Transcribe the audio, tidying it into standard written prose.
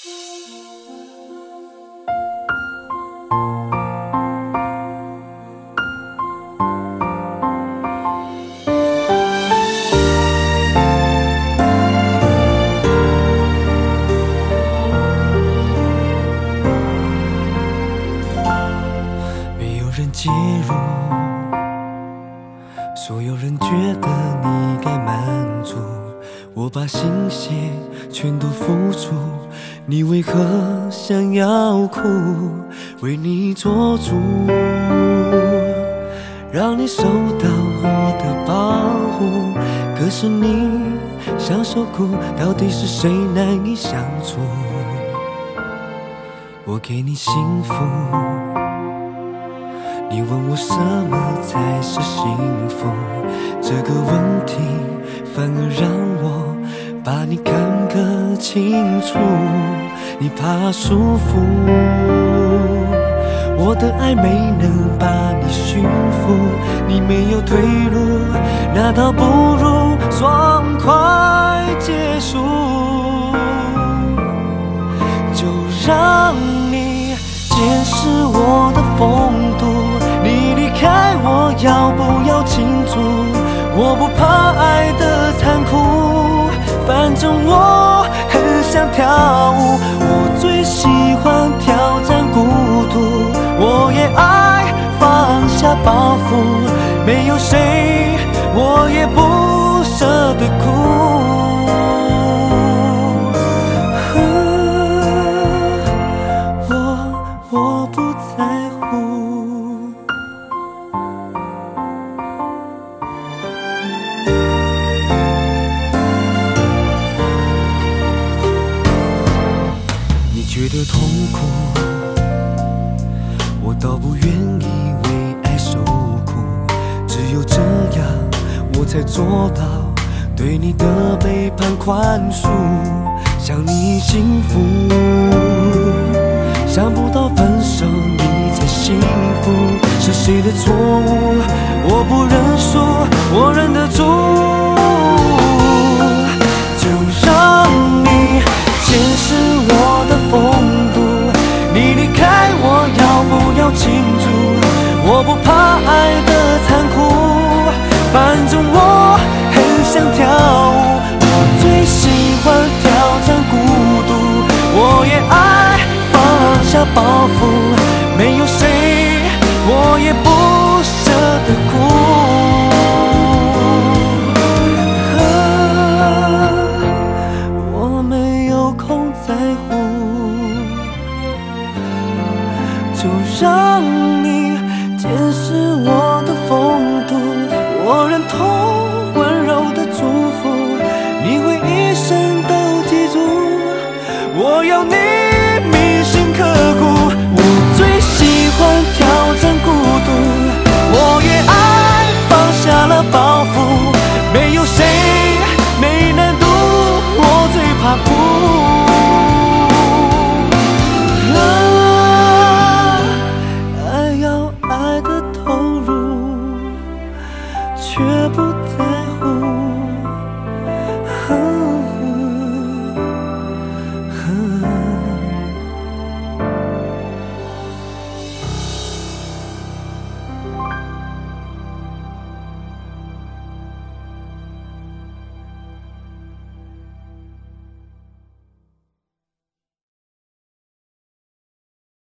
介入，所有人觉得你该满足，我把心血全都付出，你为何想要哭？为你做主，让你受到我的保护，可是你享受苦，到底是谁难以相处？我给你幸福，你问我什么才是幸福？这个问题反而让我把你看个清楚。你怕束缚，我的爱没能把你驯服，你没有退路，那倒不如爽快结束。就让你见识我的风度，你离开我要不要庆祝？我不怕爱的残酷，反正我很想跳舞，我最喜欢挑战孤独，我也爱放下包袱，没有谁我也不舍得哭。我不在乎。你觉得痛苦，我倒不愿意为爱受苦，只有这样我才做到对你的背叛宽恕，想你幸福，想不到分手你才幸福，是谁的错误？我不认输，我忍得住。就让你见识我的风度，你离开我要不要庆祝？我不怕爱的残酷，反正我很想跳舞，我最喜欢挑战孤独，我也爱放下包袱，没有谁我也不舍得哭。我没有空在乎，就让你见识我的风度，我忍痛温柔的祝福，你会一生都记住，我要你铭心刻骨，我最喜欢挑战孤独，我也爱放下了包袱，没有谁没难度，我最怕哭。